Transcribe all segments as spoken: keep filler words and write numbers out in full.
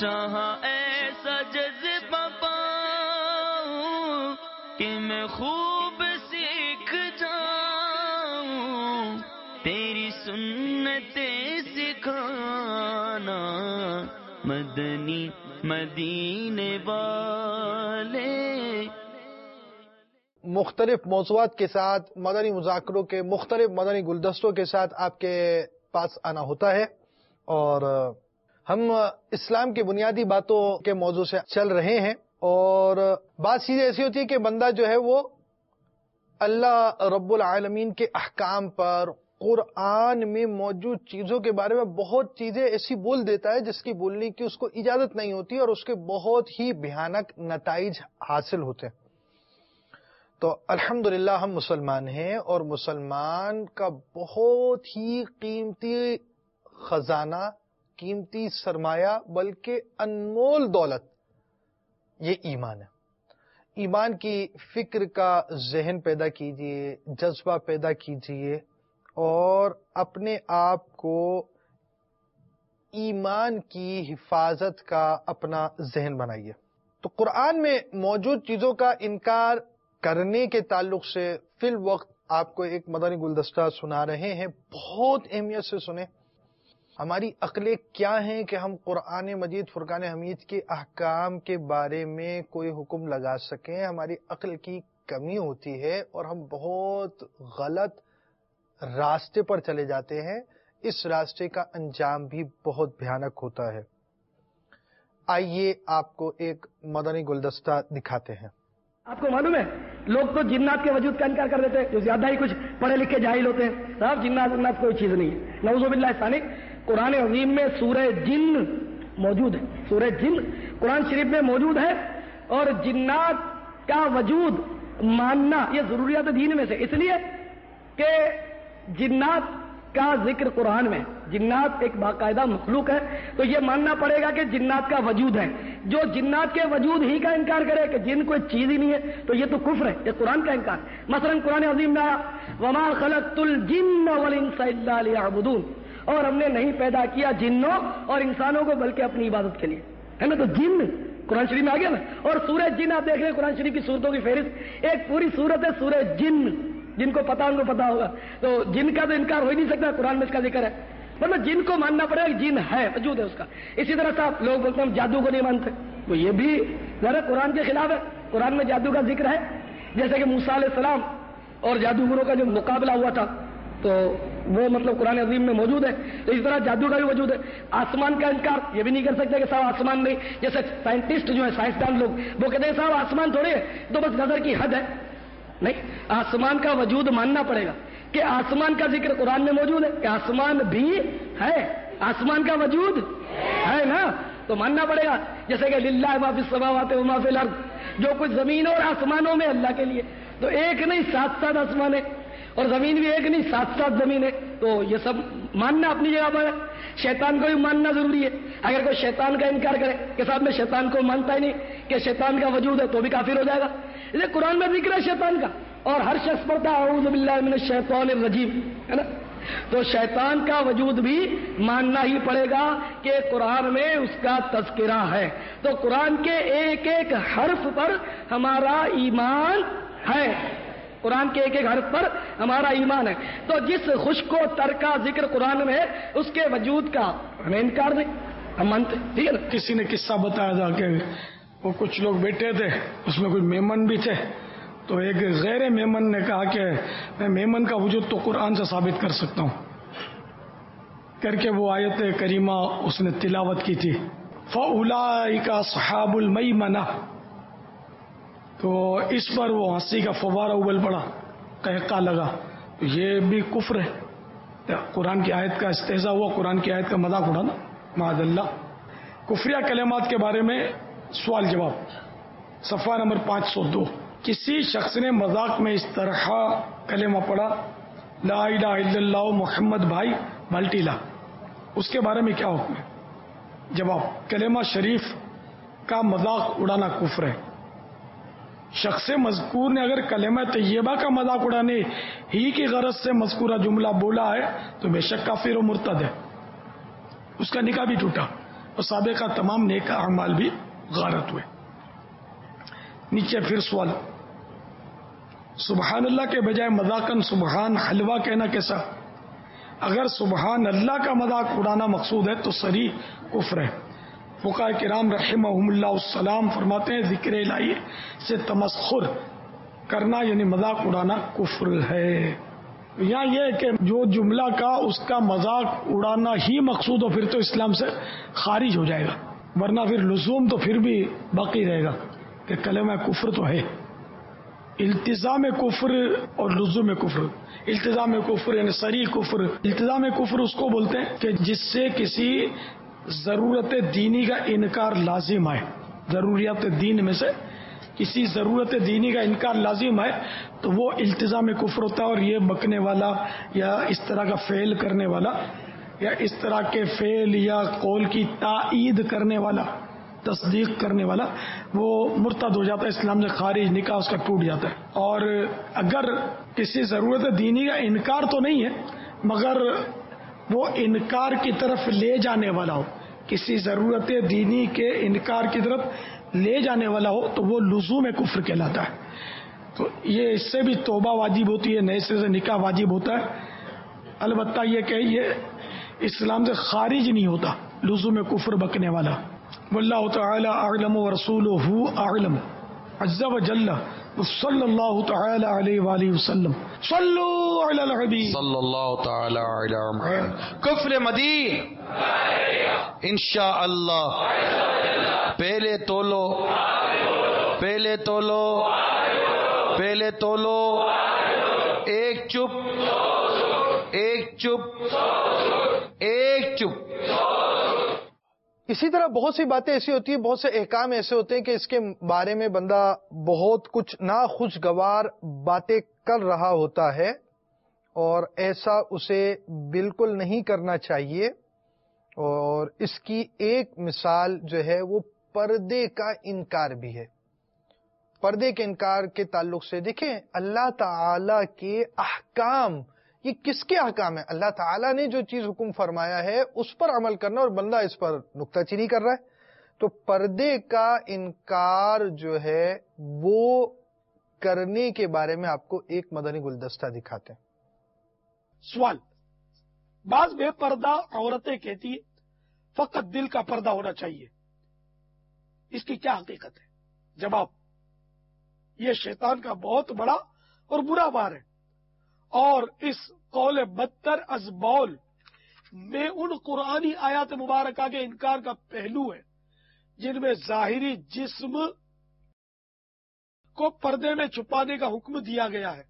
شاہ ایسا جذبہ پاؤں کہ میں خوب سیکھ جاؤں تیری سنتیں سکھانا مدنی مدینے والے. مختلف موضوعات کے ساتھ مدنی مذاکروں کے مختلف مدنی گلدستوں کے ساتھ آپ کے پاس آنا ہوتا ہے، اور ہم اسلام کی بنیادی باتوں کے موضوع سے چل رہے ہیں. اور بات چیزیں ایسی ہوتی ہے کہ بندہ جو ہے وہ اللہ رب العالمین کے احکام پر، قرآن میں موجود چیزوں کے بارے میں بہت چیزیں ایسی بول دیتا ہے جس کی بولنے کی اس کو اجازت نہیں ہوتی، اور اس کے بہت ہی بھیانک نتائج حاصل ہوتے ہیں. تو الحمدللہ ہم مسلمان ہیں، اور مسلمان کا بہت ہی قیمتی خزانہ، قیمتی سرمایہ، بلکہ انمول دولت یہ ایمان ہے. ایمان کی فکر کا ذہن پیدا کیجئے، جذبہ پیدا کیجئے، اور اپنے آپ کو ایمان کی حفاظت کا اپنا ذہن بنائیے. تو قرآن میں موجود چیزوں کا انکار کرنے کے تعلق سے فی الوقت آپ کو ایک مدنی گلدستہ سنا رہے ہیں. بہت اہمیت سے سنیں. ہماری عقلیں کیا ہیں کہ ہم قرآن مجید فرقان حمید کے احکام کے بارے میں کوئی حکم لگا سکیں؟ ہماری عقل کی کمی ہوتی ہے اور ہم بہت غلط راستے پر چلے جاتے ہیں. اس راستے کا انجام بھی بہت بھیانک ہوتا ہے. آئیے آپ کو ایک مدنی گلدستہ دکھاتے ہیں. آپ کو معلوم ہے لوگ تو جنات کے وجود کا انکار کر دیتے ہیں، جو زیادہ ہی کچھ پڑھے لکھے جاہل ہوتے ہیں. صاحب جنات جنات کوئی چیز نہیں ہے، نعوذ باللہ ثانی. قرآن عظیم میں سورہ جن موجود ہے، سورہ جن قرآن شریف میں موجود ہے، اور جنات کا وجود ماننا یہ ضروریات دین میں سے، اس لیے کہ جنات کا ذکر قرآن میں، جنات ایک باقاعدہ مخلوق ہے، تو یہ ماننا پڑے گا کہ جنات کا وجود ہے. جو جنات کے وجود ہی کا انکار کرے کہ جن کوئی چیز ہی نہیں ہے تو یہ تو کفر ہے، یہ قرآن کا انکار. مثلا قرآن عظیم میں آیا وما خلقت الجن والانس الا لیعبدون، اور ہم نے نہیں پیدا کیا جنوں اور انسانوں کو بلکہ اپنی عبادت کے لیے، ہے نا. تو جن قرآن شریف میں آ گیا نا. اور سورہ جن آپ دیکھ رہے ہیں قرآن شریف کی سورتوں کی فہرست، ایک پوری سورت ہے سورہ جن. جن کو پتا ان کو پتا ہوگا. تو جن کا تو انکار ہو ہی نہیں سکتا، قرآن میں اس کا ذکر ہے. مطلب جن کو ماننا پڑے گا، جن ہے، وجود ہے اس کا. اسی طرح سے آپ لوگ بولتے ہیں ہم جادو کو نہیں مانتے، تو یہ بھی ذرا قرآن کے خلاف ہے. قرآن میں جادو کا ذکر ہے، جیسے کہ موسیٰ علیہ السلام اور جادوگروں کا جو مقابلہ ہوا تھا تو وہ مطلب قرآن عظیم میں موجود ہے. تو اس طرح جادو کا بھی وجود ہے. آسمان کا انکار یہ بھی نہیں کر سکتے کہ صاحب آسمان نہیں، جیسے سائنٹسٹ جو ہے، سائنسدان لوگ وہ کہتے ہیں صاحب آسمان تھوڑے ہے، تو بس نظر کی حد ہے. نہیں، آسمان کا وجود ماننا پڑے گا کہ آسمان کا ذکر قرآن میں موجود ہے، کہ آسمان بھی ہے، آسمان کا وجود ہے نا، تو ماننا پڑے گا. جیسے کہ للہ ما فی السماوات و ما فی الارض، جو کچھ زمین اور آسمانوں میں اللہ کے لیے. تو ایک نہیں سات سات آسمان ہے، اور زمین بھی ایک نہیں سات سات زمین ہے. تو یہ سب ماننا اپنی جگہ پر ہے. شیطان کو بھی ماننا ضروری ہے. اگر کوئی شیطان کا انکار کرے کہ صاحب میں شیطان کو مانتا ہی نہیں کہ شیطان کا وجود ہے، تو بھی کافر ہو جائے گا. اسے قرآن میں ذکر ہے شیطان کا، اور ہر شخص پڑھتا ہے اعوذ باللہ من الشیطان الرجیم، ہے نا. تو شیطان کا وجود بھی ماننا ہی پڑے گا کہ قرآن میں اس کا تذکرہ ہے. تو قرآن کے ایک ایک حرف پر ہمارا ایمان ہے، قرآن کے ایک ایک حرف پر ہمارا ایمان ہے. تو جس خشک و تر کا ذکر قرآن میں ہے اس کے وجود کا ہمیں انکار نہیں، ہم مانتے. ٹھیک ہے نا. کسی نے قصہ بتایا تھا کہ وہ کچھ لوگ بیٹھے تھے، اس میں کچھ میمن بھی تھے، تو ایک غیر میمن نے کہا کہ میں میمن کا وجود تو قرآن سے ثابت کر سکتا ہوں، کر کے وہ آیت کریمہ اس نے تلاوت کی تھی فَأُولَئِكَ أَصْحَابُ الْمَيْمَنَةِ. تو اس پر وہ ہنسی کا فوارہ ابل پڑا، قہقہ لگا. یہ بھی کفر ہے، قرآن کی آیت کا استہزاء ہوا، قرآن کی آیت کا مذاق اڑانا، معاذ اللہ. کفریہ کلمات کے بارے میں سوال جواب، صفحہ نمبر پانچ سو دو. کسی شخص نے مذاق میں اس طرح کلمہ پڑھا لا الہ الا اللہ محمد بھائی بالٹی لا، اس کے بارے میں کیا حکم ہے؟ جواب، کلمہ شریف کا مذاق اڑانا کفر ہے. شخص مذکور نے اگر کلمہ طیبہ کا مذاق اڑانے ہی کی غرض سے مذکورہ جملہ بولا ہے تو بے شک کافر و مرتد ہے، اس کا نکاح بھی ٹوٹا. اور سابقہ تمام نیک اعمال بھی غارت ہوئے۔ نیچے پھر سوال، سبحان اللہ کے بجائے مذاقن سبحان حلوہ کہنا کیسا؟ اگر سبحان اللہ کا مذاق اڑانا مقصود ہے تو صریح کفر ہے۔ فقہاء کرام رحمہم اللہ السلام فرماتے ہیں ذکر الہی سے تمسخر کرنا یعنی مذاق اڑانا کفر ہے۔ یہاں یہ ہے کہ جو جملہ کا اس کا مذاق اڑانا ہی مقصود ہو پھر تو اسلام سے خارج ہو جائے گا، ورنہ پھر لزوم تو پھر بھی باقی رہے گا کہ کلمہ کفر تو ہے۔ التزام کفر اور لزوم کفر، التزام کفر یعنی صریح کفر، التزام کفر اس کو بولتے ہیں کہ جس سے کسی ضرورت دینی کا انکار لازم ہے، ضروریات دین میں سے کسی ضرورت دینی کا انکار لازم ہے تو وہ التزام کفر ہوتا ہے۔ اور یہ بکنے والا یا اس طرح کا فعل کرنے والا یا اس طرح کے فعل یا قول کی تائید کرنے والا، تصدیق کرنے والا، وہ مرتد ہو جاتا ہے، اسلام سے خارج، نکاح اس کا ٹوٹ جاتا ہے۔ اور اگر کسی ضرورت دینی کا انکار تو نہیں ہے مگر وہ انکار کی طرف لے جانے والا ہو، کسی ضرورت دینی کے انکار کی طرف لے جانے والا ہو تو وہ لزوم کفر کہلاتا ہے۔ تو یہ اس سے بھی توبہ واجب ہوتی ہے، نئے سرے سے نکاح واجب ہوتا ہے، البتہ یہ کہ یہ اسلام سے خارج نہیں ہوتا لزوم کفر بکنے والا۔ واللہ تعالی اعلم ورسولہ اعلم عز وجل صلی اللہ تعالی علیہ وآلہ وسلم صلو علی الحبیب صلی اللہ تعالی علی محمد۔ کفر مدین انشاءاللہ پہلے تولو پہلے تولو پہلے تولو ایک چپ ایک چپ ایک چپ۔ اسی طرح بہت سی باتیں ایسی ہوتی ہیں، بہت سے احکام ایسے ہوتے ہیں کہ اس کے بارے میں بندہ بہت کچھ ناخوشگوار باتیں کر رہا ہوتا ہے اور ایسا اسے بالکل نہیں کرنا چاہیے۔ اور اس کی ایک مثال جو ہے وہ پردے کا انکار بھی ہے۔ پردے کے انکار کے تعلق سے دیکھیں اللہ تعالی کے احکام، یہ کس کے احکام ہیں؟ اللہ تعالیٰ نے جو چیز حکم فرمایا ہے اس پر عمل کرنا، اور بندہ اس پر نکتہ چینی کر رہا ہے۔ تو پردے کا انکار جو ہے وہ کرنے کے بارے میں آپ کو ایک مدنی گلدستہ دکھاتے ہیں۔ سوال، بعض بے پردہ عورتیں کہتی ہیں فقط دل کا پردہ ہونا چاہیے، اس کی کیا حقیقت ہے؟ جواب، یہ شیطان کا بہت بڑا اور برا وار ہے، اور اس قول بدتر از بول میں ان قرآنی آیات مبارکہ کے انکار کا پہلو ہے جن میں ظاہری جسم کو پردے میں چھپانے کا حکم دیا گیا ہے۔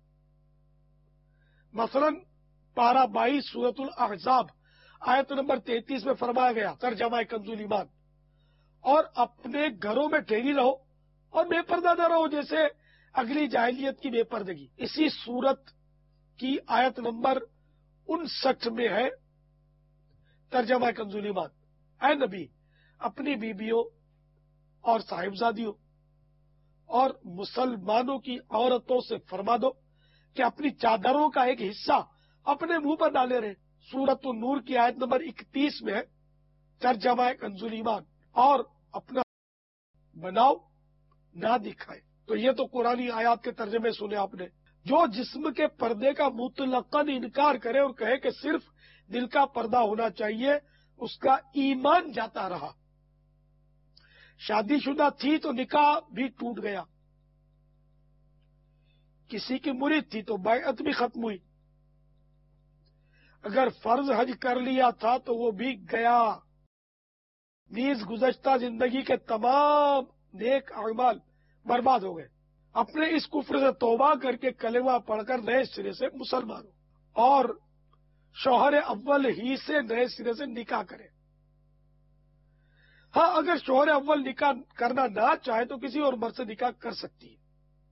مثلا پارہ بائیس سورۃ الاحزاب آیت نمبر تینتیس میں فرمایا گیا، ترجمہ کنز الایمان، اور اپنے گھروں میں ٹھہری رہو اور بے پردہ نہ رہو جیسے اگلی جاہلیت کی بے پردگی۔ اسی سورت کی آیت نمبر انسٹھ میں ہے، ترجمہ کنز الایمان، اے نبی اپنی بیبیوں اور صاحبزادیوں اور مسلمانوں کی عورتوں سے فرما دو کہ اپنی چادروں کا ایک حصہ اپنے منہ پر ڈالے رہے۔ سورۃ النور کی آیت نمبر اکتیس میں ہے، ترجمہ کنز الایمان، اور اپنا بناؤ نہ دکھائے۔ تو یہ تو قرآنی آیات کے ترجمے سنے آپ نے۔ جو جسم کے پردے کا مطلقاً انکار کرے اور کہے کہ صرف دل کا پردہ ہونا چاہیے، اس کا ایمان جاتا رہا۔ شادی شدہ تھی تو نکاح بھی ٹوٹ گیا، کسی کی مرید تھی تو بیعت بھی ختم ہوئی، اگر فرض حج کر لیا تھا تو وہ بھی گیا، نیز گزشتہ زندگی کے تمام نیک اعمال برباد ہو گئے۔ اپنے اس کفر سے توبہ کر کے کلمہ پڑھ کر نئے سرے سے مسلمان ہو، اور شوہر اول ہی سے نئے سرے سے نکاح کرے۔ ہاں، اگر شوہر اول نکاح کرنا نہ چاہے تو کسی اور مرد سے نکاح کر سکتی ہے،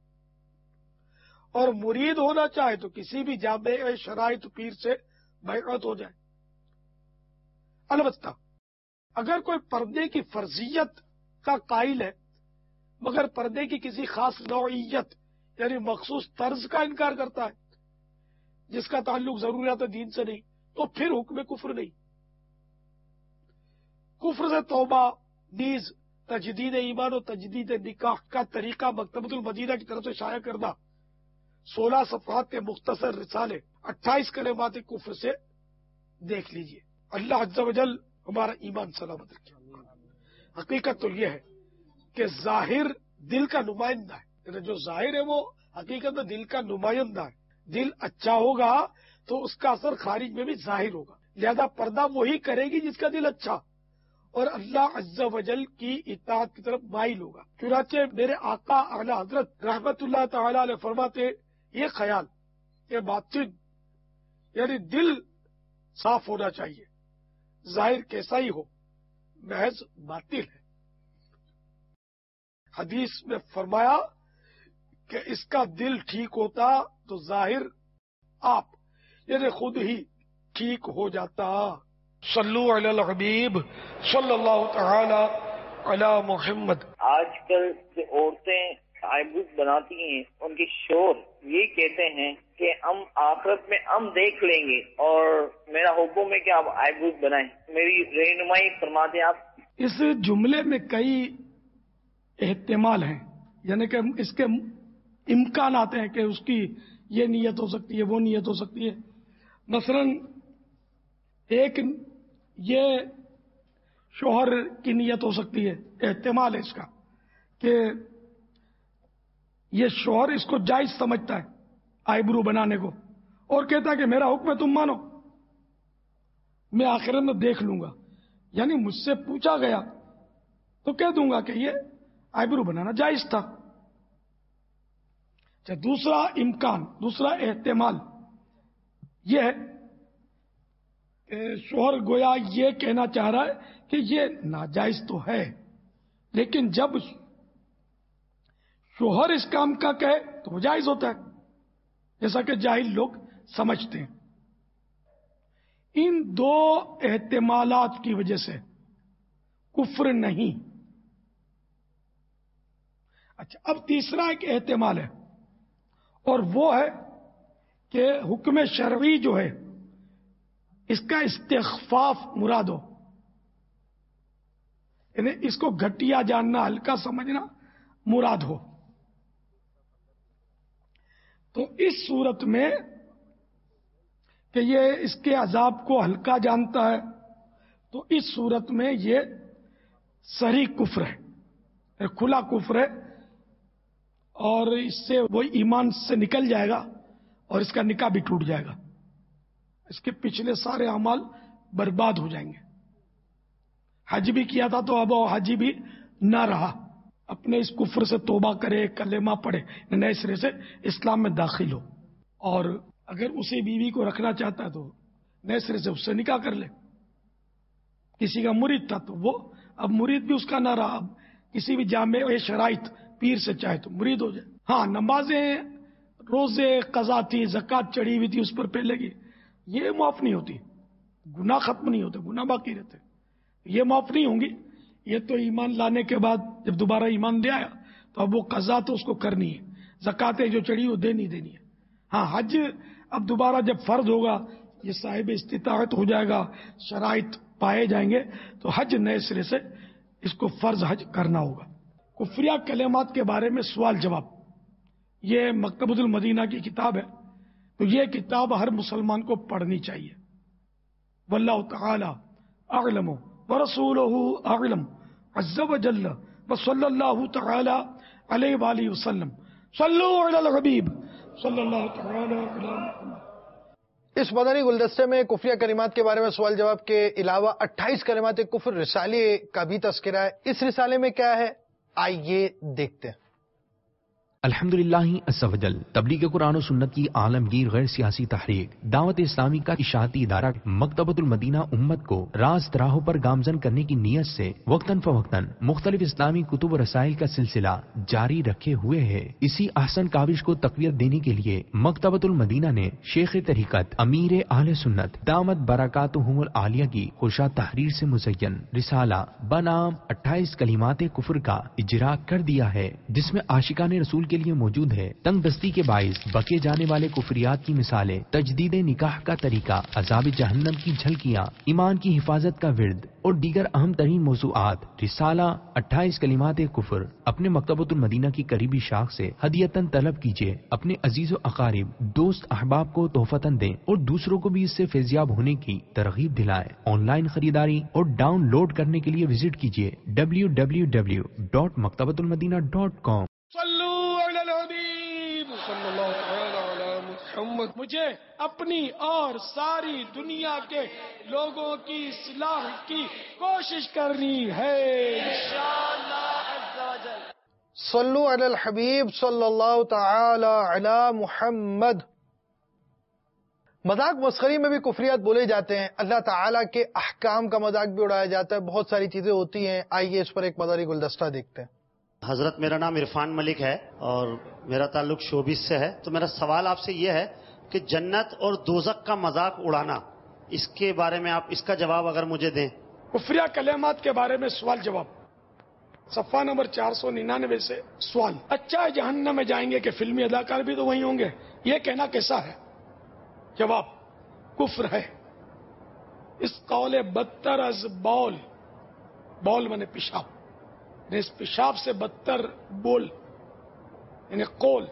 اور مرید ہونا چاہے تو کسی بھی جامع شرائط پیر سے بیعت ہو جائے۔ البتہ اگر کوئی پردے کی فرضیت کا قائل ہے مگر پردے کی کسی خاص نوعیت یعنی مخصوص طرز کا انکار کرتا ہے جس کا تعلق ضروریات دین سے نہیں، تو پھر حکم کفر نہیں۔ कुफ्र से तौबा, नीज तजदीद ईमान और तजदीद निकाह का तरीका मकतबतुल मदीना की तरफ से शाया करदा सोलह सफ़हात के मुख्तसर रिसाले अट्ठाईस कलिमात कुफ्र से देख लीजिए। अल्लाह अज़्ज़ा वजल हमारा ईमान सलामत रखे। हकीकत तो यह है कि जाहिर दिल का नुमाइंदा है, जो जाहिर है वो हकीकत में दिल का नुमाइंदा है। दिल अच्छा होगा तो उसका असर खारिज में भी जाहिर होगा, लिहाजा पर्दा वही करेगी जिसका दिल अच्छा और अल्लाह अज़्ज़ा वजल की इताअत की तरफ माइल होगा। चुनाचे मेरे आका आला हजरत रहमतुल्लाह तआला अलैह फरमाते, ये ख्याल, ये बातिन यानी दिल साफ होना चाहिए, जाहिर कैसा ही हो, महज बातिल है। हदीस में फरमाया कि इसका दिल ठीक होता तो जाहिर आप यानी खुद ही ठीक हो जाता। सल्लु अलल हबीब सल्लल्लाहु तआला अला मुहम्मद। आजकल जो औरतें आईब्रूज बनाती हैं, उनके शोर ये कहते हैं कि हम आखिरत में हम देख लेंगे और मेरा हुक्म है कि आप आईब्रूज बनाएं, मेरी रहनुमाई फरमाते आप। इस जुमले में कई एहतिमाल हैं, यानी कि इसके इम्कान आते हैं कि उसकी ये नीयत हो सकती है, वो नीयत हो सकती है। मसलन एक ये शोहर की नीयत हो सकती है, एहतिमाल है इसका कि ये शोहर इसको जायज समझता है आईब्रू बनाने को और कहता है कि मेरा हुक्म है तुम मानो, मैं आखिरत में देख लूंगा, यानी मुझसे पूछा गया तो कह दूंगा कि ये आईब्रू बनाना जायज था। अच्छा, दूसरा इम्कान, दूसरा एहतिमाल यह है कि शोहर गोया ये कहना चाह रहा है कि ये नाजायज तो है, लेकिन जब शोहर इस काम का कहे तो वो जायज होता है, जैसा कि जाहिल लोग समझते हैं। इन दो एहतिमालात की वजह से कुफ्र नहीं। अच्छा, अब तीसरा एक एहतिमाल है और वो है कि हुक्म शरई जो है इसका इस्तिग़फ़ाफ़ मुराद हो, यानी इसको घटिया जानना, हल्का समझना मुराद हो। तो इस सूरत में कि ये इसके अजाब को हल्का जानता है, तो इस सूरत में ये सही कुफ्र है, खुला कुफ्र है और इससे वो ईमान से निकल जाएगा और इसका निकाह भी टूट जाएगा, इसके पिछले सारे अमाल बर्बाद हो जाएंगे। हज भी किया था तो अब हज भी ना रहा, अपने इस कुफ्र से तौबा करे, कलेमा पढ़े, नए सिरे से इस्लाम में दाखिल हो, और अगर उसी बीवी को रखना चाहता है तो नए सिरे से उससे निकाह कर ले। किसी का मुरीद था तो वो अब मुरीद भी उसका ना रहा, अब किसी भी जामे शराइत पीर से चाहे तो मुरीद हो जाए। हाँ, नमाजें, रोजे, कज़ा थी, ज़कात चढ़ी हुई थी, उस पर पहलेगी, ये माफ नहीं होती, गुनाह खत्म नहीं होते, गुनाह बाकी रहते, ये माफ नहीं होंगी। ये तो ईमान लाने के बाद जब दोबारा ईमान ले आया तो अब वो कज़ा तो उसको करनी है, ज़कातें जो चढ़ी वो देनी देनी है। हाँ, हज अब दोबारा जब फर्ज होगा, ये साहिब इस्तिताअत हो जाएगा, शराइत पाए जाएंगे, तो हज नए सिरे से इसको फर्ज हज करना होगा। कुफ्रिया कलेमात के बारे में सवाल जवाब, ये मकतबतुल मदीना की किताब है, तो ये किताब हर मुसलमान को पढ़नी चाहिए। वल्लाहु तआला अअलम व रसूलुहु अअलम अज़्ज़ व जल्ल व सल्लल्लाहु तआला अलैहि व आलिहि वसल्लम। सल्लु अलल हबीब सल्लल्लाहु तआला अला मुहम्मद। इस मदनी गुलदस्ते में कुफ्रिया कलिमात के बारे में सवाल जवाब के अलावा अट्ठाईस कलिमात कुफ्र रिसाले का भी तज़किरा है। इस रिसाले में क्या है, आइए देखते हैं। अल्हम्दुलिल्लाह अज़्ज़ व जल तबलीग कुरान और सुन्नत की आलमगीर गैर सियासी तहरीक दावत इस्लामी का इशाअती इदारा मकतबतुल मदीना उम्मत को रास्त राहों पर गामजन करने की नीयत से वक्तन फवक्तन मुख्तलिफ इस्लामी कुतुब और रसाइल का सिलसिला जारी रखे हुए है। इसी अहसन काविश को तक़वियत देने के लिए मकतबतुल मदीना ने शेख तरीक़त अमीर आहले सुन्नत दामत बरकातुहुमुल आलिया की खुशा तहरीर से मुज़य्यन रिसाला बनाम अट्ठाईस कलिमात कुफ्र का इजरा कर दिया है, जिसमें आशिकाने रसूल کے لیے موجود ہے۔ تنگ دستی کے باعث بکے جانے والے کفریات کی مثالیں، تجدید نکاح کا طریقہ، عذاب جہنم کی جھلکیاں، ایمان کی حفاظت کا ورد اور دیگر اہم ترین موضوعات رسالہ اٹھائیس کلمات کفر اپنے مکتبۃ المدینہ کی قریبی شاخ سے ہدیتاً طلب کیجیے، اپنے عزیز و اقارب، دوست احباب کو تحفتاً دیں اور دوسروں کو بھی اس سے فیضیاب ہونے کی ترغیب دلائیں۔ آن لائن خریداری اور ڈاؤن لوڈ کرنے کے لیے وزٹ کیجیے W W W dot Maktabatul Madina dot کام۔ مجھے اپنی اور ساری دنیا کے لوگوں کی اصلاح کی کوشش کرنی ہے صلو علی الحبیب صلی اللہ تعالی علی محمد۔ مذاق مسخری میں بھی کفریات بولے جاتے ہیں، اللہ تعالیٰ کے احکام کا مذاق بھی اڑایا جاتا ہے، بہت ساری چیزیں ہوتی ہیں۔ آئیے اس پر ایک مداری گلدستہ دیکھتے ہیں۔ حضرت، میرا نام عرفان ملک ہے اور میرا تعلق شوبز سے ہے۔ تو میرا سوال آپ سے یہ ہے کہ جنت اور دوزخ کا مذاق اڑانا، اس کے بارے میں آپ اس کا جواب اگر مجھے دیں۔ کفریہ کلمات کے بارے میں سوال جواب، صفحہ نمبر چار سو ننانوے سے سوال۔ اچھا جہنم میں جائیں گے کہ فلمی اداکار بھی تو وہیں ہوں گے، یہ کہنا کیسا ہے؟ جواب، کفر ہے۔ اس قول بدتر از بول، بول منے پیشاب، یعنی اس پیشاب سے بدتر بول یعنی قول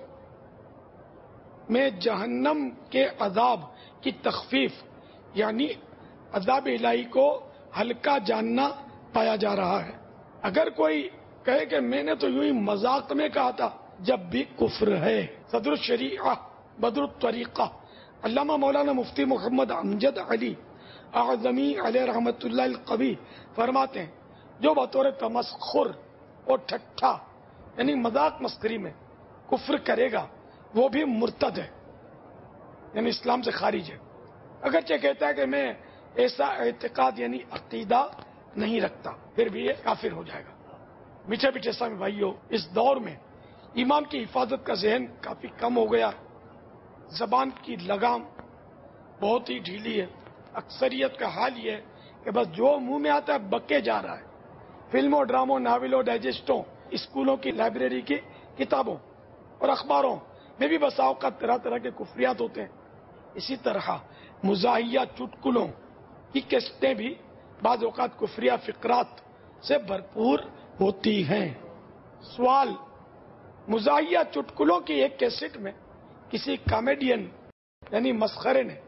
میں جہنم کے عذاب کی تخفیف یعنی عذاب الہی کو ہلکا جاننا پایا جا رہا ہے۔ اگر کوئی کہے کہ میں نے تو یوں ہی مذاق میں کہا تھا، جب بھی کفر ہے۔ صدر الشریعہ بدر الطریقہ علامہ مولانا مفتی محمد امجد علی اعظمی علیہ رحمۃ اللہ القوی فرماتے ہیں، جو بطور تمسخر اور ٹھٹھا یعنی مذاق مسخری میں کفر کرے گا وہ بھی مرتد ہے، یعنی اسلام سے خارج ہے، اگرچہ کہتا ہے کہ میں ایسا اعتقاد یعنی عقیدہ نہیں رکھتا، پھر بھی یہ کافر ہو جائے گا۔ میٹھے میٹھے سامع بھائیوں، اس دور میں ایمان کی حفاظت کا ذہن کافی کم ہو گیا، زبان کی لگام بہت ہی ڈھیلی ہے۔ اکثریت کا حال یہ ہے کہ بس جو منہ میں آتا ہے بکے جا رہا ہے۔ فلموں، ڈراموں، ناولوں، ڈائجسٹوں، اسکولوں کی لائبریری کی کتابوں اور اخباروں میں بھی بسا اوقات طرح طرح کے کفریات ہوتے ہیں۔ اسی طرح مزاحیہ چٹکلوں کی کیسٹیں بھی بعض اوقات کفریہ فقرات سے بھرپور ہوتی ہیں۔ سوال، مزاحیہ چٹکلوں کی ایک کیسٹ میں کسی کامیڈین یعنی مسخرے نے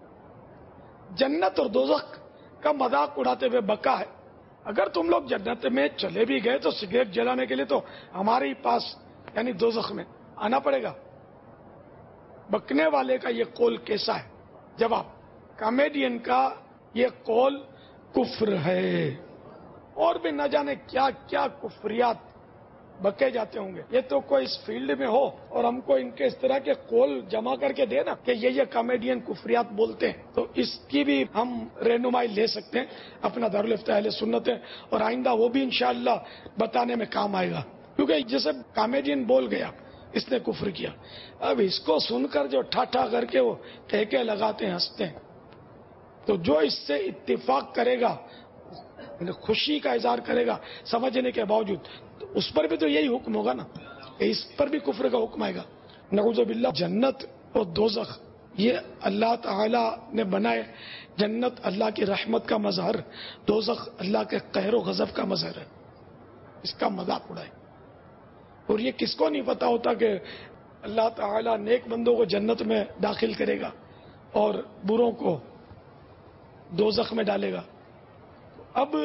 جنت اور دوزخ کا مذاق اڑاتے ہوئے بکا ہے، اگر تم لوگ جنت میں چلے بھی گئے تو سگریٹ جلانے کے لیے تو ہمارے ہی پاس یعنی دوزخ میں آنا پڑے گا۔ بکنے والے کا یہ قول کیسا ہے؟ جواب، کامیڈین کا یہ قول کفر ہے، اور بھی نہ جانے کیا کیا کفریات بکے جاتے ہوں گے۔ یہ تو کوئی اس فیلڈ میں ہو اور ہم کو ان کے اس طرح کے قول جمع کر کے دے نا کہ یہ یہ کامیڈین کفریات بولتے ہیں، تو اس کی بھی ہم رہنمائی لے سکتے ہیں۔ اپنا دارالفتہ اہل سنت ہے اور آئندہ وہ بھی انشاءاللہ بتانے میں کام آئے گا، کیونکہ جیسے کامیڈین بول گیا اس نے کفر کیا، اب اس کو سن کر جو ٹھاٹھا کر کے وہ ٹھیکے لگاتے ہیں، ہنستے ہیں، تو جو اس سے اتفاق کرے گا، خوشی کا اظہار کرے گا سمجھنے کے باوجود، تو اس پر بھی تو یہی حکم ہوگا نا، کہ اس پر بھی کفر کا حکم آئے گا۔ نعوذ باللہ، جنت اور دوزخ یہ اللہ تعالی نے بنائے۔ جنت اللہ کی رحمت کا مظہر، دوزخ اللہ کے قہر و غضب کا مظہر ہے، اس کا مذاق اڑائے۔ اور یہ کس کو نہیں پتا ہوتا کہ اللہ تعالی نیک بندوں کو جنت میں داخل کرے گا اور بروں کو دوزخ میں ڈالے گا۔ اب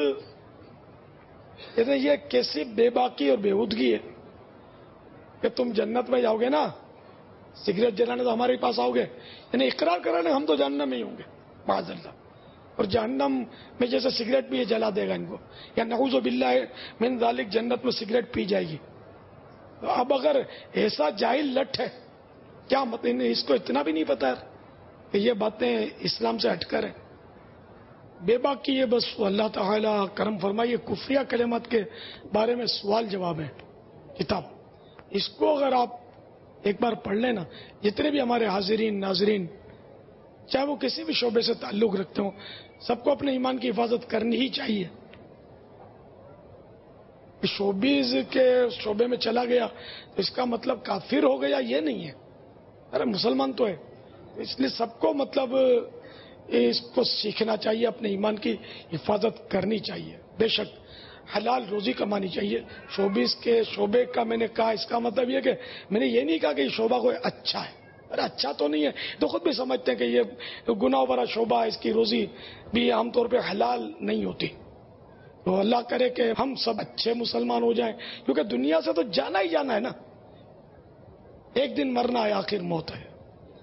یہ کیسی بے باکی اور بےہودگی ہے کہ تم جنت میں جاؤ گے نا، سگریٹ جلانے تو ہمارے پاس آؤ گے، یعنی اقرار کرانے ہم تو جہنم میں ہی ہوں گے معاذ اللہ، اور جہنم میں جیسے سگریٹ بھی یہ جلا دے گا ان کو، یا نعوذ باللہ من ذالک جنت میں سگریٹ پی جائے گی۔ تو اب اگر ایسا جاہل لٹ ہے، کیا مطلب اس کو اتنا بھی نہیں پتا کہ یہ باتیں اسلام سے ہٹ کر ہیں؟ بے باکی یہ بس اللہ تعالیٰ کرم فرمائیے۔ کفریہ کلمات کے بارے میں سوال جواب ہے کتاب، اس کو اگر آپ ایک بار پڑھ لینا، جتنے بھی ہمارے حاضرین ناظرین چاہے وہ کسی بھی شعبے سے تعلق رکھتے ہوں، سب کو اپنے ایمان کی حفاظت کرنی ہی چاہیے۔ शोबीज के शोबे में चला गया तो इसका मतलब काफिर हो गया, ये नहीं है। अरे मुसलमान तो है, इसलिए सबको मतलब इसको सीखना चाहिए, अपने ईमान की हिफाजत करनी चाहिए। बेशक हलाल रोजी कमानी चाहिए। शोबीज के शोबे का मैंने कहा, इसका मतलब ये कि मैंने ये नहीं कहा कि शोबा कोई अच्छा है। अरे अच्छा तो नहीं है, तो खुद भी समझते हैं कि ये गुनाह भरा शोबा है, इसकी रोजी भी आमतौर पे हलाल नहीं होती। तो अल्लाह करे कि हम सब अच्छे मुसलमान हो जाएं, क्योंकि दुनिया से तो जाना ही जाना है ना, एक दिन मरना है, आखिर मौत है।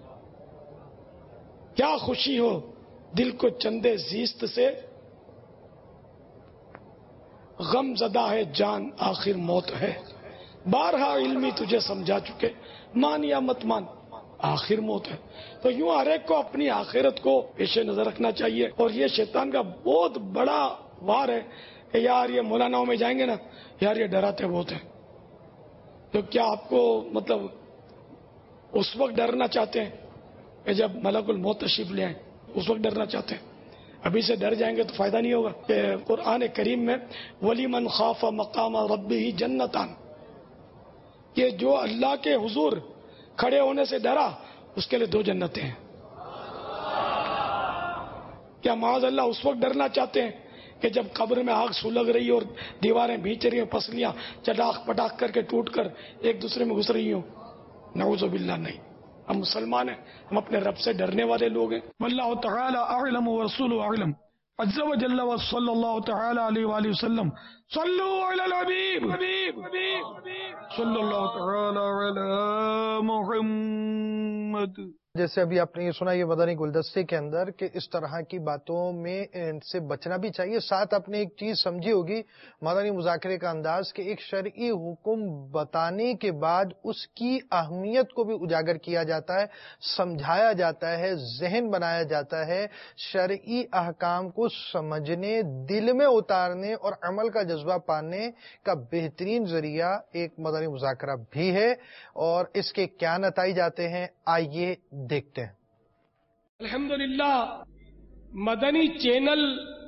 क्या खुशी हो दिल को चंदे जीस्त से, गम ज़दा है जान आखिर मौत है। बारहा इल्मी तुझे समझा चुके, मान या मत मान आखिर मौत है। तो यूं हर एक को अपनी आखिरत को पेश नजर रखना चाहिए। और ये शैतान का बहुत बड़ा वार है कि यार ये मौलानाओं में जाएंगे ना, यार ये डराते बहुत है। तो क्या आपको मतलब उस वक्त डरना चाहते हैं कि जब मलकुल मौत तशरीफ ले आए, उस वक्त डरना चाहते हैं? अभी से डर जाएंगे तो फायदा नहीं होगा। कि कुरान करीम में वलीमन खाफा मकाम रब्बिही जन्नतान, ये जो अल्लाह के हुजूर खड़े होने से डरा उसके लिए दो जन्नतें हैं। क्या माज़ अल्लाह उस वक्त डरना चाहते हैं कि जब कब्र में आग सुलग रही और दीवारें भींच रही हैं, पसलियां चटाख पटाख करके टूट कर एक दूसरे में घुस रही हो? नऊज़ु बिल्लाह, नहीं। हम मुसलमान हैं, हम अपने रब से डरने वाले लोग हैं। वल्लाहु तआला अअलम व रसूलुहु अअलम। अज़्ज़ा व जल्ला व सल्लल्लाहु तआला अलैहि व आलिहि वसल्लम। सल्लु अलल हबीब सल्लल्लाहु तआला अला मुहम्मद। जैसे अभी आपने ये सुना, ये मदनी गुलदस्ते के अंदर कि इस तरह की बातों में इनसे बचना भी चाहिए। साथ आपने एक चीज समझी होगी मदनी मुज़ाकरे का अंदाज, कि एक शरई हुक्म बताने के बाद उसकी अहमियत को भी उजागर किया जाता है, समझाया जाता है, जहन बनाया जाता है। शरई अहकाम को समझने, दिल में उतारने और अमल का जज्बा पाने का बेहतरीन जरिया एक मदनी मुज़ाकरा भी है। और इसके क्या नताइज जाते हैं, आइए देखते हैं। अल्हम्दुलिल्लाह, मदनी चैनल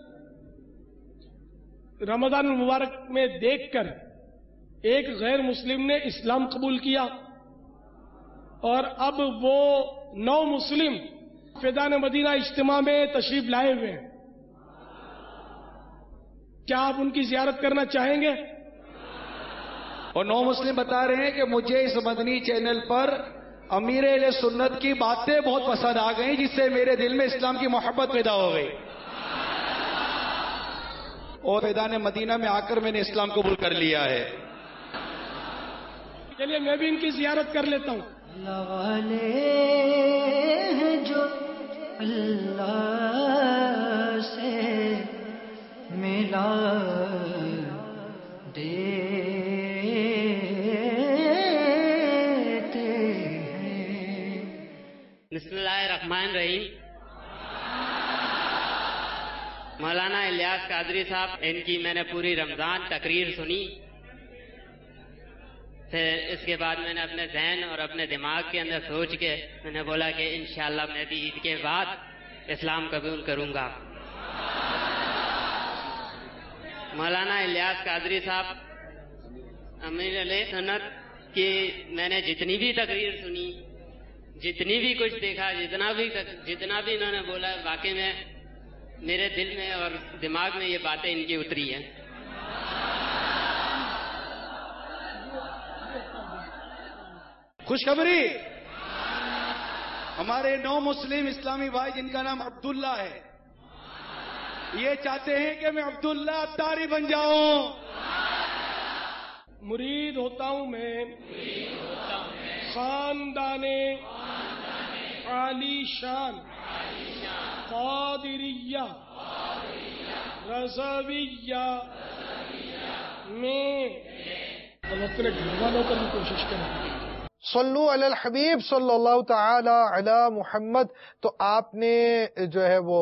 रमजान मुबारक में देखकर एक गैर मुस्लिम ने इस्लाम कबूल किया और अब वो नौ मुस्लिम फैज़ान मदीना इज्तिमा में तशरीफ लाए हुए हैं। क्या आप उनकी जियारत करना चाहेंगे? और नौ मुस्लिम बता रहे हैं कि मुझे इस मदनी चैनल पर अमीर अहले सुन्नत की बातें बहुत पसंद आ गई, जिससे मेरे दिल में इस्लाम की मोहब्बत पैदा हो गई और फैज़ान मदीना में आकर मैंने इस्लाम कबूल कर लिया है। चलिए मैं भी इनकी जियारत कर लेता हूँ। अल्लाह वाले हैं जो अल्लाह से मिला दे बिस्मिल्लाहिर्रहमानिर्रहीम। मौलाना इलियास कादरी साहब, इनकी मैंने पूरी रमजान तकरीर सुनी। फिर इसके बाद मैंने अपने जहन और अपने दिमाग के अंदर सोच के मैंने बोला कि इंशाअल्लाह मैं भी ईद के बाद इस्लाम कबूल करूंगा। मौलाना इलियास कादरी साहब अमीर अहले सुन्नत की मैंने जितनी भी तकरीर सुनी, जितनी भी कुछ देखा, जितना भी जितना भी इन्होंने बोला, वाकई में मेरे दिल में और दिमाग में ये बातें इनकी उतरी हैं। खुशखबरी, हमारे नौ मुस्लिम इस्लामी भाई जिनका नाम अब्दुल्ला है, ये चाहते हैं कि मैं अब्दुल्ला अत्तारी बन जाऊं। मुरीद होता हूं मैं खानदाने आली शान कादिरिया रज़विया में। हम अपने घर वालों पर भी कोशिश करें। सल्लु अलल हबीब सल्लल्लाहु तआला अला मुहम्मद। तो आपने जो है वो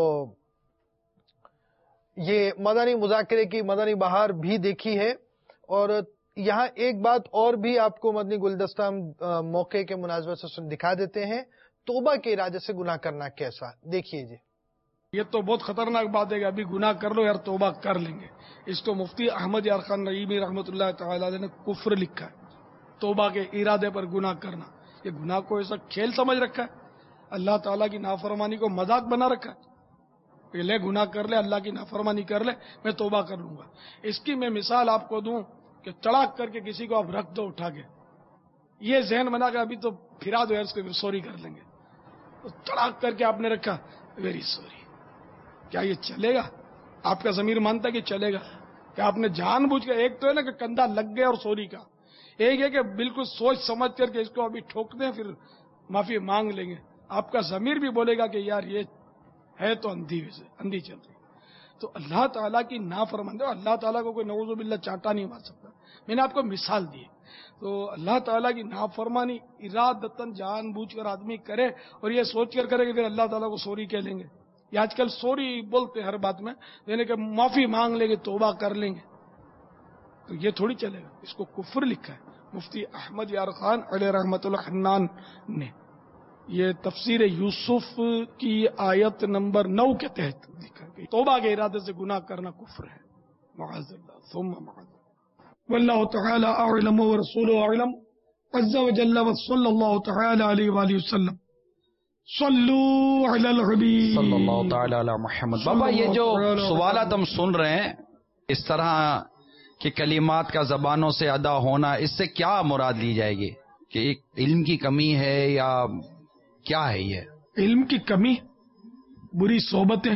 ये मदनी मुज़ाकरे की मदनी बहार भी देखी है। और यहाँ एक बात और भी आपको मदनी गुलदस्ता मौके के मुनासबत से दिखा देते हैं, तौबा के इरादे से गुनाह करना कैसा। देखिए जी, یہ تو بہت خطرناک بات ہے کہ ابھی گناہ کر لو یار توبہ کر لیں گے. اس کو مفتی احمد یار خان نعیمی رحمۃ اللہ تعالی علیہ نے کفر لکھا ہے. توبہ کے ارادے پر گناہ کرنا، یہ گناہ کو ایسا کھیل سمجھ رکھا ہے، اللہ تعالیٰ کی نافرمانی کو مذاق بنا رکھا ہے. پہلے گناہ کر لے، اللہ کی نافرمانی کر لے، میں توبہ کر لوں گا. اس کی میں مثال آپ کو دوں کہ تڑاک کر کے کسی کو آپ رکھ دو اٹھا کے، یہ ذہن بنا کے ابھی تو پھرا دو یار اس کو سوری کر لیں گے، تو تڑاک کر کے آپ نے رکھا ویری سوری، کیا یہ چلے گا؟ آپ کا ضمیر مانتا ہے کہ چلے گا؟ کہ آپ نے جان بوجھ کے، ایک تو ہے نا کہ کندھا لگ گیا اور سوری کا، ایک ہے کہ بالکل سوچ سمجھ کر کے اس کو ابھی ٹھوک دیں پھر معافی مانگ لیں گے. آپ کا ضمیر بھی بولے گا کہ یار یہ ہے تو اندھی سے اندھی چل رہی. تو اللہ تعالیٰ کی نافرمانی، اللہ تعالیٰ کو کوئی نعوذ باللہ چاٹا نہیں مار سکتا. میں نے آپ کو مثال دی. تو اللہ تعالیٰ کی نافرمانی ارادتاً جان بوجھ کر آدمی کرے اور یہ سوچ کر کرے کہ پھر اللہ تعالیٰ کو سوری کہہ لیں گے. یہ آج کل سوری بولتے ہر بات میں، یعنی کہ معافی مانگ لیں گے، توبہ کر لیں گے، تو یہ تھوڑی چلے گا. اس کو کفر لکھا ہے مفتی احمد یار خان علیہ رحمۃ اللہ حنان نے. یہ تفسیر یوسف کی آیت نمبر نو کے تحت لکھا گیا. توبہ کے ارادے سے گناہ کرنا کفر ہے. معاذ اللہ ثم معاذ اللہ. واللہ تعالی اعلم ورسولہ اعلم عز وجل وصلی اللہ تعالی علیہ وآلہ وسلم. صلو علی الحبیب صلی اللہ تعالی علی محمد. بابا یہ جو سوالات ہم سن رہے ہیں، اس طرح کے کلمات کا زبانوں سے ادا ہونا، اس سے کیا مراد لی جائے گی؟ کہ ایک علم کی کمی ہے یا کیا ہے؟ یہ علم کی کمی، بری صحبتیں،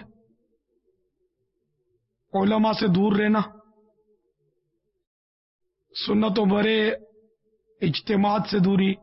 علماء سے دور رہنا، سنتوں بڑے اجتماعات سے دوری،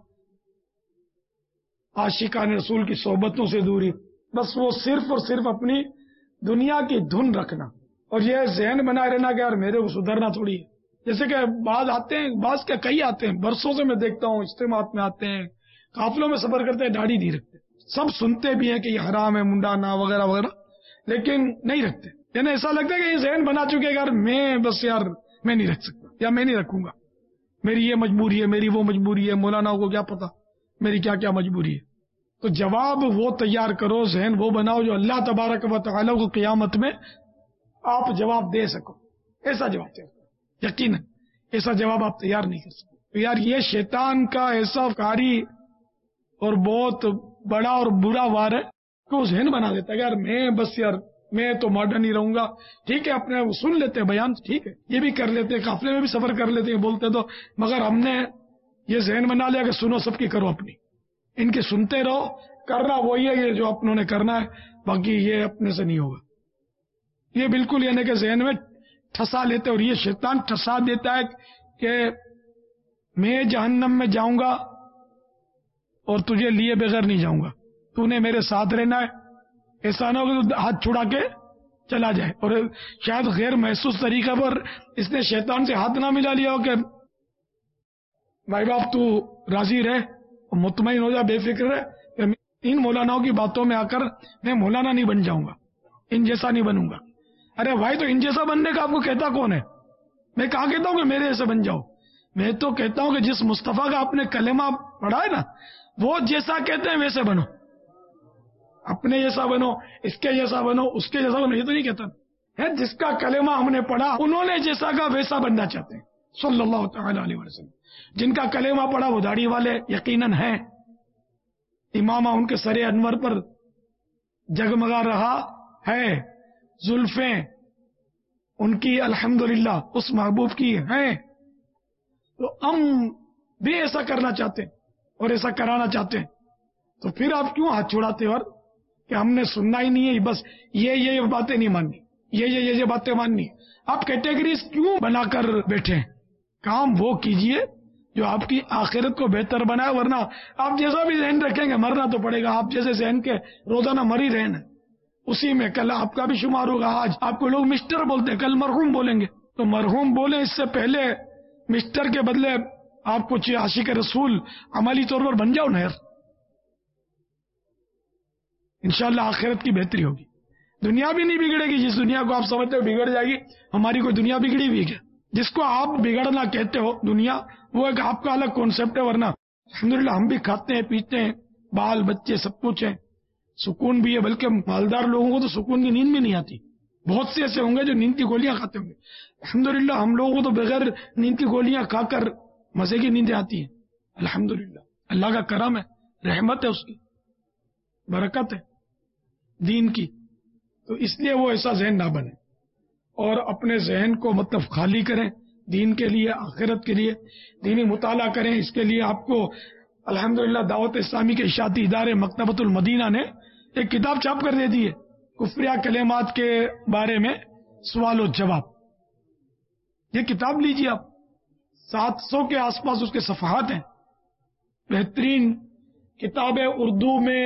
عاشقان رسول کی صحبتوں سے دوری، بس وہ صرف اور صرف اپنی دنیا کی دھن رکھنا اور یہ ذہن بنائے رہنا کہ یار میرے کو سدھرنا تھوڑی ہے. جیسے کہ بعض آتے ہیں، بعض کے کئی آتے ہیں، برسوں سے میں دیکھتا ہوں اجتماعات میں آتے ہیں، قافلوں میں سفر کرتے ہیں، داڑھی نہیں رکھتے. سب سنتے بھی ہیں کہ یہ حرام ہے، منڈانا وغیرہ وغیرہ، لیکن نہیں رکھتے. یعنی ایسا لگتا ہے کہ یہ ذہن بنا چکے یار میں بس یار میں نہیں رکھ سکتا یا میں نہیں رکھوں گا، میری یہ مجبوری ہے، میری وہ مجبوری ہے، مولانا کو کیا پتا میری کیا کیا مجبوری ہے. تو جواب وہ تیار کرو، ذہن وہ بناؤ جو اللہ تبارک و تعالیٰ کو قیامت میں آپ جواب دے سکو. ایسا جواب تیار کرو. یقیناً ایسا جواب آپ تیار نہیں کر سکتے. تو یار یہ شیطان کا ایسا کاری اور بہت بڑا اور برا وار ہے کہ وہ ذہن بنا دیتا ہے یار میں بس یار میں تو ماڈرن ہی رہوں گا. ٹھیک ہے، اپنے سن لیتے بیان، ٹھیک ہے، یہ بھی کر لیتے، قافلے میں بھی سفر کر لیتے ہیں، بولتے تو، مگر ہم نے یہ ذہن بنا لیا کہ سنو سب کی کرو اپنی، ان کے سنتے رہو، کرنا وہی ہے یہ جو اپنوں نے کرنا ہے، باقی یہ اپنے سے نہیں ہوگا. یہ بالکل یعنی کہ ذہن میں ٹھسا لیتے، اور یہ شیطان ٹھسا دیتا ہے کہ میں جہنم میں جاؤں گا اور تجھے لیے بغیر نہیں جاؤں گا، تو نے میرے ساتھ رہنا ہے. ایسا نہ ہو کہ ہاتھ چھڑا کے چلا جائے، اور شاید غیر محسوس طریقے پر اس نے شیطان سے ہاتھ نہ ملا لیا ہو کہ بھائی باپ تو راضی رہے، مطمئن ہو جا، بے فکر ہے، ان مولاناؤں کی باتوں میں آ کر میں مولانا نہیں بن جاؤں گا، ان جیسا نہیں بنوں گا. ارے بھائی تو ان جیسا بننے کا آپ کو کہتا کون ہے؟ میں کہاں کہتا ہوں کہ میرے جیسے بن جاؤ. میں تو کہتا ہوں کہ جس مصطفیٰ کا آپ نے کلمہ پڑھا ہے نا، وہ جیسا کہتے ہیں ویسے بنو، اپنے جیسا بنو، اس کے جیسا بنو، اس کے جیسا بنو. یہ تو نہیں کہتا ہے، جس کا کلمہ ہم نے پڑھا انہوں نے جیسا کا ویسا بننا چاہتے ہیں صلی اللہ تعالی علیہ وسلم. جن کا کلمہ پڑھا وہ داڑھی والے یقیناً ہیں، امامہ ان کے سر انور پر جگمگا رہا ہے، زلفیں ان کی الحمدللہ اس محبوب کی ہیں. تو ہم بھی ایسا کرنا چاہتے ہیں اور ایسا کرانا چاہتے ہیں. تو پھر آپ کیوں ہاتھ چھڑاتے اور کہ ہم نے سننا ہی نہیں ہے، بس یہ یہ باتیں نہیں ماننی، یہ یہ یہ باتیں ماننی. آپ کیٹیگریز کیوں بنا کر بیٹھے ہیں؟ کام وہ کیجئے جو آپ کی آخرت کو بہتر بنائے، ورنہ آپ جیسا بھی ذہن رکھیں گے مرنا تو پڑے گا. آپ جیسے ذہن کے روزانہ مر ہی رہنا، اسی میں کل آپ کا بھی شمار ہوگا. آج آپ کو لوگ مسٹر بولتے ہیں، کل مرحوم بولیں گے. تو مرحوم بولیں اس سے پہلے مسٹر کے بدلے آپ کچھ عاشق رسول عملی طور پر بن جاؤ نا یار. انشاءاللہ آخرت کی بہتری ہوگی، دنیا بھی نہیں بگڑے گی. جس دنیا کو آپ سمجھتے ہو بگڑ جائے گی، ہماری کوئی دنیا بگڑی ہوئی ہے؟ جس کو آپ بگڑنا کہتے ہو دنیا، وہ ایک آپ کا الگ کانسیپٹ ہے. ورنہ الحمدللہ ہم بھی کھاتے ہیں، پیتے ہیں، بال بچے سب کچھ ہیں، سکون بھی ہے، بلکہ مالدار لوگوں کو تو سکون کی نیند بھی نہیں آتی. بہت سے ایسے ہوں گے جو نیند کی گولیاں کھاتے ہوں گے. الحمدللہ ہم لوگوں کو تو بغیر نیند کی گولیاں کھا کر مزے کی نیندیں آتی ہیں. الحمدللہ اللہ کا کرم ہے، رحمت ہے، اس کی برکت ہے دین کی. تو اس لیے وہ ایسا ذہن نہ بنے اور اپنے ذہن کو مطلب خالی کریں دین کے لیے، آخرت کے لیے، دینی مطالعہ کریں. اس کے لیے آپ کو الحمدللہ دعوت اسلامی کے اشاعتی ادارے مکتبۃ المدینہ نے ایک کتاب چھاپ کر دے دی ہے، کفریہ کلمات کے بارے میں سوال و جواب. یہ کتاب لیجیے آپ، سات سو کے آس پاس اس کے صفحات ہیں. بہترین کتاب ہے، اردو میں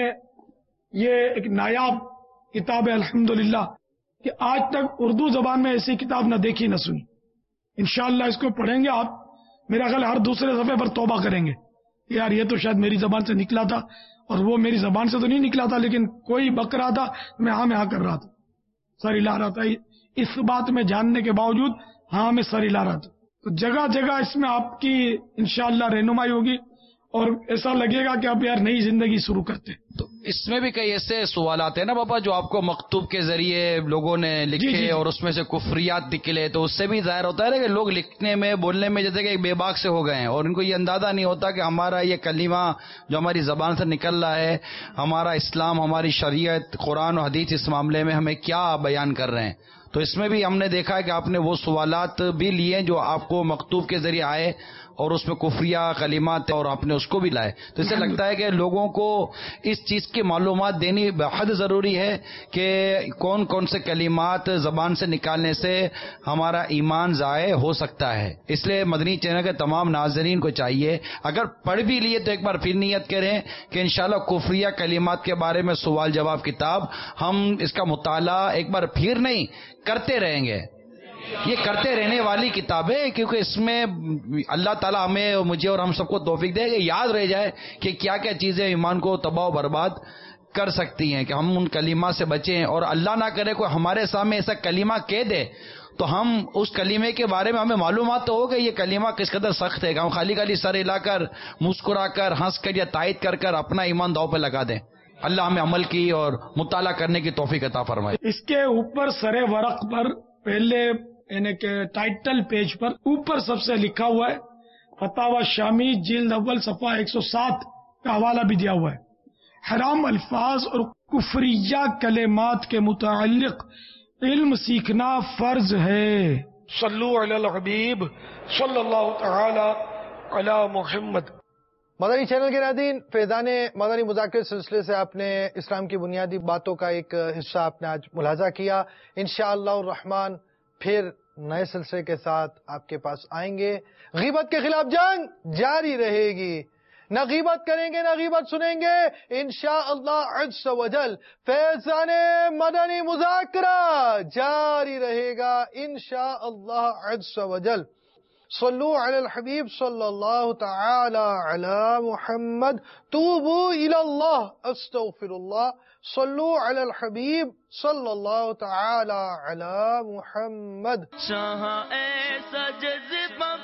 یہ ایک نایاب کتاب ہے الحمدللہ، کہ آج تک اردو زبان میں ایسی کتاب نہ دیکھی نہ سنی. انشاءاللہ اس کو پڑھیں گے آپ، میرا خیال ہر دوسرے صفحے پر توبہ کریں گے، یار یہ تو شاید میری زبان سے نکلا تھا، اور وہ میری زبان سے تو نہیں نکلا تھا، لیکن کوئی بک رہا تھا، میں ہاں میں ہاں کر رہا تھا، سر ہلا رہا تھا. اس بات میں جاننے کے باوجود ہاں میں سر ہلا رہا تھا. تو جگہ جگہ اس میں آپ کی انشاءاللہ رہنمائی ہوگی اور ایسا لگے گا کہ آپ یار نئی زندگی شروع کرتے. تو اس میں بھی کئی ایسے سوالات ہیں نا بابا جو آپ کو مکتوب کے ذریعے لوگوں نے لکھے جی جی جی. اور اس میں سے کفریات نکلے، تو اس سے بھی ظاہر ہوتا ہے نا کہ لوگ لکھنے میں بولنے میں جیسے کہ بے باک سے ہو گئے ہیں، اور ان کو یہ اندازہ نہیں ہوتا کہ ہمارا یہ کلمہ جو ہماری زبان سے نکل رہا ہے، ہمارا اسلام، ہماری شریعت، قرآن و حدیث اس معاملے میں ہمیں کیا بیان کر رہے ہیں. تو اس میں بھی ہم نے دیکھا ہے کہ آپ نے وہ سوالات بھی لیے جو آپ کو مکتوب کے ذریعے آئے، اور اس میں کفریہ کلمات اور آپ نے اس کو بھی لائے. تو اس سے لگتا ہے کہ لوگوں کو اس چیز کی معلومات دینی بحد ضروری ہے کہ کون کون سے کلمات زبان سے نکالنے سے ہمارا ایمان ضائع ہو سکتا ہے. اس لیے مدنی چینل کے تمام ناظرین کو چاہیے اگر پڑھ بھی لیے تو ایک بار پھر نیت کریں کہ انشاءاللہ کفریہ کلمات کے بارے میں سوال جواب کتاب ہم اس کا مطالعہ ایک بار پھر نہیں کرتے رہیں گے. یہ کرتے رہنے والی کتاب ہے، کیونکہ اس میں اللہ تعالیٰ ہمیں، مجھے اور ہم سب کو توفیق دے کہ یاد رہ جائے کہ کیا کیا چیزیں ایمان کو تباہ و برباد کر سکتی ہیں، کہ ہم ان کلمات سے بچیں. اور اللہ نہ کرے کوئی ہمارے سامنے ایسا کلمہ کہہ دے تو ہم اس کلمے کے بارے میں ہمیں معلومات تو ہو کہ یہ کلمہ کس قدر سخت ہے، کہ ہم خالی خالی سر ہلا کر، مسکرا کر، ہنس کر یا تائید کر کر اپنا ایمان داؤ پہ لگا دیں. اللہ ہمیں عمل کی اور مطالعہ کرنے کی توفیق عطا فرمائے. اس کے اوپر سر ورق پر پہلے یعنی کہ ٹائٹل پیج پر اوپر سب سے لکھا ہوا ہے فتاوی شامی جلد اول صفحہ ایک سو سات کا حوالہ بھی دیا ہوا ہے. حرام الفاظ اور کفریہ کلمات کے متعلق علم سیکھنا فرض ہے. صلو علی الحبیب صلی اللہ تعالی علی محمد. مدنی چینل کے ناظرین، فیضان مدنی مذاکرے سلسلے سے آپ نے اسلام کی بنیادی باتوں کا ایک حصہ آپ نے آج ملاحظہ کیا. انشاءاللہ الرحمن پھر نئے سلسلے کے ساتھ آپ کے پاس آئیں گے. غیبت کے خلاف جنگ جاری رہے گی، نہ غیبت کریں گے نہ غیبت سنیں گے انشاءاللہ عز و جل. فیضان مدنی مذاکرہ جاری رہے گا انشاءاللہ عز و جل. صلو علی الحبیب صلی اللہ تعالی علی محمد. توبو الی اللہ استغفر اللہ. صلو علی الحبیب صلی اللہ تعالی علی محمد. شاہ ایسا جذبہ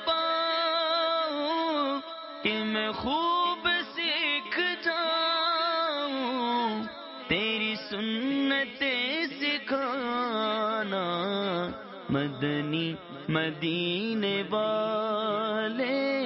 پاؤں کہ میں خوب سیکھ جاؤں، تیری سنتیں سکھانا مدنی مدینے والے.